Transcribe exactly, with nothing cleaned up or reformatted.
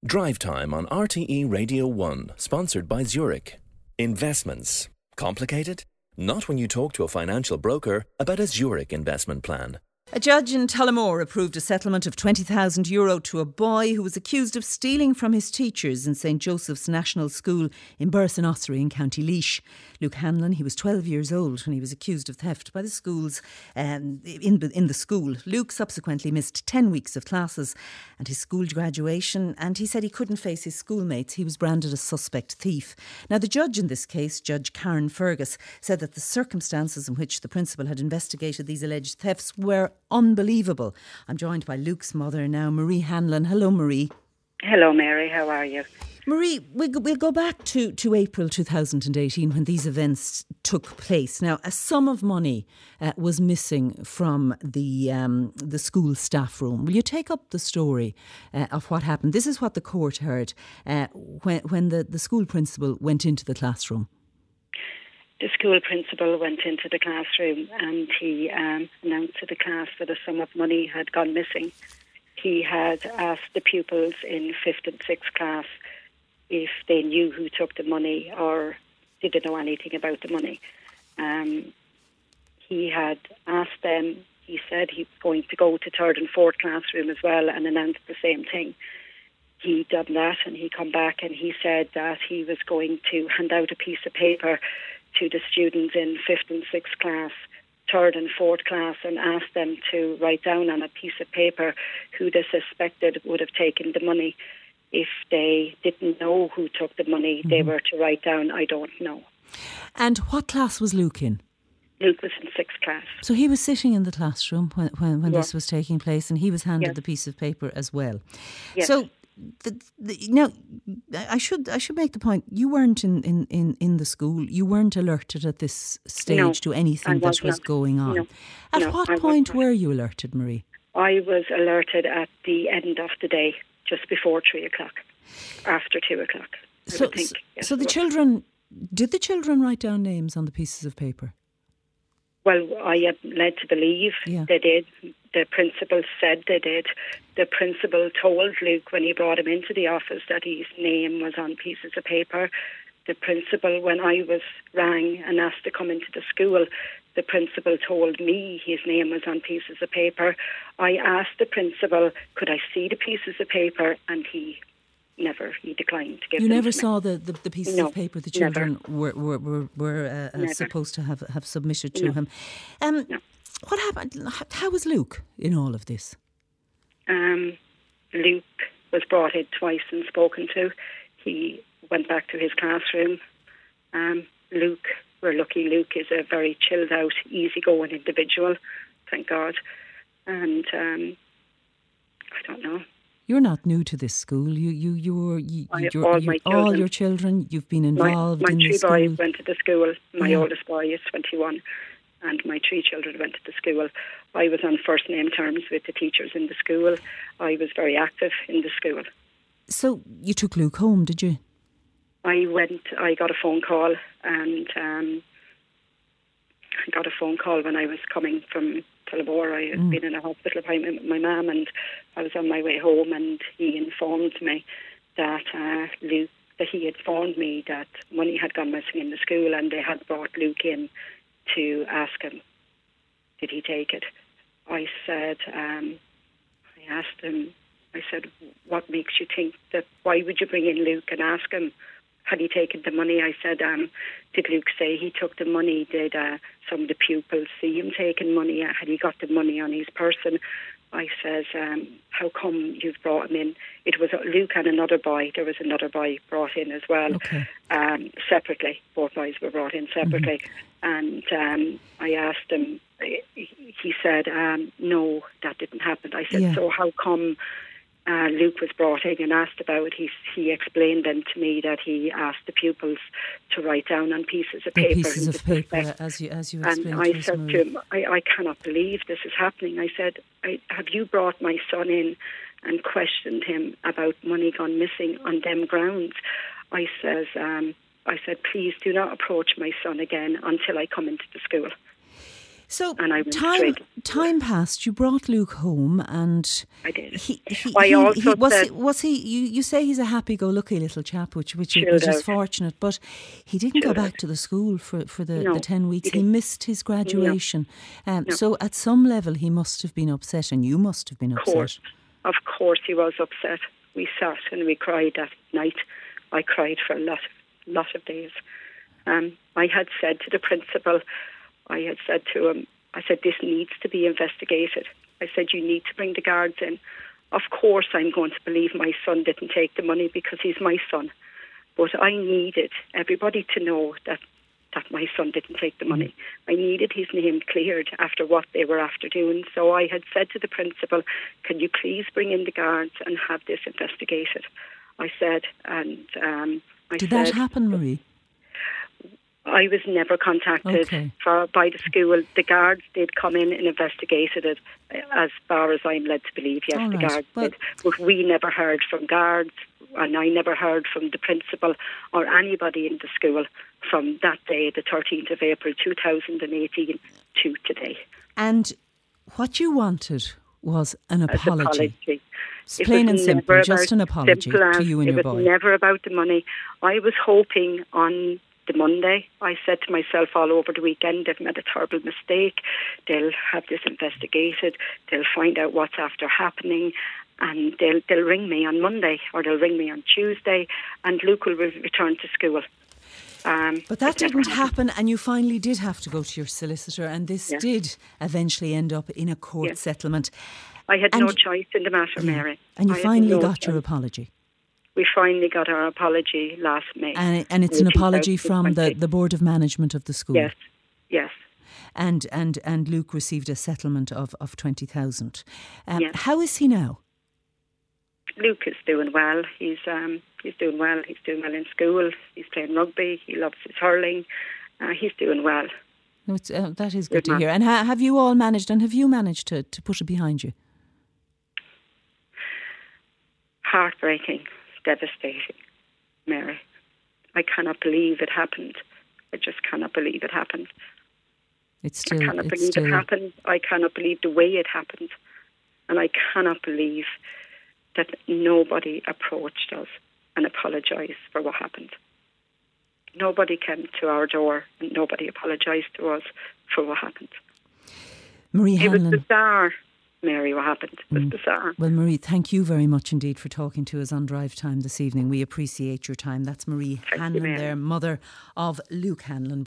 Drive Time on R T E Radio one, sponsored by Zurich. Investments. Complicated? Not when you talk to a financial broker about a Zurich investment plan. A judge in Tullamore approved a settlement of twenty thousand euro to a boy who was accused of stealing from his teachers in St Joseph's National School in Burson Ossory in County Laois. Luke Hanlon, he was twelve years old when he was accused of theft by the schools um, in, in the school. Luke subsequently missed ten weeks of classes and his school graduation, and he said he couldn't face his schoolmates. He was branded a suspect thief. Now, the judge in this case, Judge Karen Fergus, said that the circumstances in which the principal had investigated these alleged thefts were unbelievable. I'm joined by Luke's mother now, Marie Hanlon. Hello, Marie. Hello, Mary. How are you? Marie, we'll go, we'll go back to, to April two thousand eighteen when these events took place. Now, a sum of money uh, was missing from the um, the school staff room. Will you take up the story uh, of what happened? This is what the court heard uh, when, when the, the school principal went into the classroom. The school principal went into the classroom and he um, announced to the class that a sum of money had gone missing. He had asked the pupils in fifth and sixth class if they knew who took the money or did they know anything about the money. Um, he had asked them, he said he was going to go to third and fourth classroom as well and announced the same thing. He done that and he come back and he said that he was going to hand out a piece of paper to the students in fifth and sixth class, third and fourth class, and ask them to write down on a piece of paper who they suspected would have taken the money. If they didn't know who took the money, mm-hmm. they were to write down, I don't know. And what class was Luke in? Luke was in sixth class. So he was sitting in the classroom when, when, when yeah. this was taking place, and he was handed yes. the piece of paper as well. Yes. So The, the, now, I should I should make the point, you weren't in, in, in, in the school, you weren't alerted at this stage no, to anything was that was not. going on. No, at no, what I point were you alerted, Marie? I was alerted at the end of the day, just before three o'clock, after two o'clock, I so, would think. Yes, so the children, did the children write down names on the pieces of paper? Well, I am led to believe yeah. they did. The principal said they did. The principal told Luke when he brought him into the office that his name was on pieces of paper. The principal, when I was rang and asked to come into the school, the principal told me his name was on pieces of paper. I asked the principal, could I see the pieces of paper? And he never, he declined to give You them never to saw me. the, the, the pieces no, of paper the children never. were were were, were uh, supposed to have, have submitted to no. him. Um, no. What happened? How was Luke in all of this? Um, Luke was brought in twice and spoken to. He went back to his classroom. Um, Luke, we're lucky Luke is a very chilled out, easygoing individual, thank God. And um, I don't know. You're not new to this school. You, you, you were you, I, you're, all, you, my all children, your children. You've been involved my, my in three the school. boys went to the school. My yeah. oldest boy is twenty-one, and my three children went to the school. I was on first name terms with the teachers in the school. I was very active in the school. So you took Luke home, did you? I went. I got a phone call, and um, I got a phone call when I was coming from Tullamore. I had mm. been in a hospital appointment with my mum, and I was on my way home, and he informed me that uh, Luke, that he had phoned me that money had gone missing in the school, and they had brought Luke in to ask him, did he take it? I said, um, I asked him, I said, what makes you think that, why would you bring in Luke and ask him, had he taken the money? I said, um, did Luke say he took the money? Did uh, some of the pupils see him taking money? Had he got the money on his person? I says, um, how come you've brought him in? It was Luke and another boy. There was another boy brought in as well, okay. um, separately. Both boys were brought in separately. Mm-hmm. And um, I asked him, he said, um, no, that didn't happen. I said, yeah. so how come uh, Luke was brought in and asked about it? He, he explained then to me that he asked the pupils to write down on pieces of the paper. pieces of paper, as you, as you explained. And I to said to him, I, I cannot believe this is happening. I said, I, have you brought my son in and questioned him about money gone missing on them grounds? I says, um, I said, please do not approach my son again until I come into the school. So and I went time straight. time passed. You brought Luke home, and I did. He, he, I he, also he, was said, he, was he? You, you say he's a happy-go-lucky little chap, which which, Chilled which is out. fortunate. But he didn't Chilled go back out. to the school for for the, No, the ten weeks. he He, didn't. missed his graduation. Um, No. So at some level, he must have been upset, and you must have been Of upset. course, of course, he was upset. We sat and we cried that night. I cried for a lot, lot of days. Um, I had said to the principal, I had said to him, I said, this needs to be investigated. I said, you need to bring the guards in. Of course, I'm going to believe my son didn't take the money because he's my son. But I needed everybody to know that, that my son didn't take the money. I needed his name cleared after what they were after doing. So I had said to the principal, can you please bring in the guards and have this investigated? I said, and um, I Did said, that happen, Marie? I was never contacted Okay. for, by the school. The guards did come in and investigated it, as far as I'm led to believe. Yes, All the right. guards Well- did. But we never heard from guards, and I never heard from the principal or anybody in the school from that day, the thirteenth of April two thousand eighteen, to today. And what you wanted was an As apology. apology. It's It plain was and simple, never just about- an apology simple to as- you and it your was boy. never about the money. I was hoping on the Monday, I said to myself all over the weekend, they've made a terrible mistake. They'll have this investigated. They'll find out what's after happening, and they'll they'll ring me on Monday or they'll ring me on Tuesday, and Luke will re- return to school. Um, But that it never didn't happen, and you finally did have to go to your solicitor, and this Yeah. did eventually end up in a court Yeah. settlement. I had no And- choice in the matter, Yeah. Mary. And you I had finally no got your choice. apology. We finally got our apology last May. And, and it's in an apology from the, two thousand twenty. the Board of Management of the school. Yes, yes. And, and, and Luke received a settlement of, of twenty thousand. Um, Yes. How is he now? Luke is doing well. He's um, he's doing well. He's doing well in school. He's playing rugby. He loves his hurling. Uh, he's doing well. No, it's, uh, that is good Good to man. hear. And ha- have you all managed, and have you managed to, to put it behind you? Heartbreaking, devastating, Mary. I cannot believe it happened. I just cannot believe it happened. It's I still, cannot it's believe still, it happened. I cannot believe the way it happened. And I cannot believe that nobody approached us and apologised for what happened. Nobody came to our door and nobody apologised to us for what happened. Marie It was Hanlon. bizarre, Mary, what happened. It was Mm. bizarre. Well, Marie, thank you very much indeed for talking to us on Drive Time this evening. We appreciate your time. That's Marie Thank you, Hanlon Mary. there, mother of Luke Hanlon.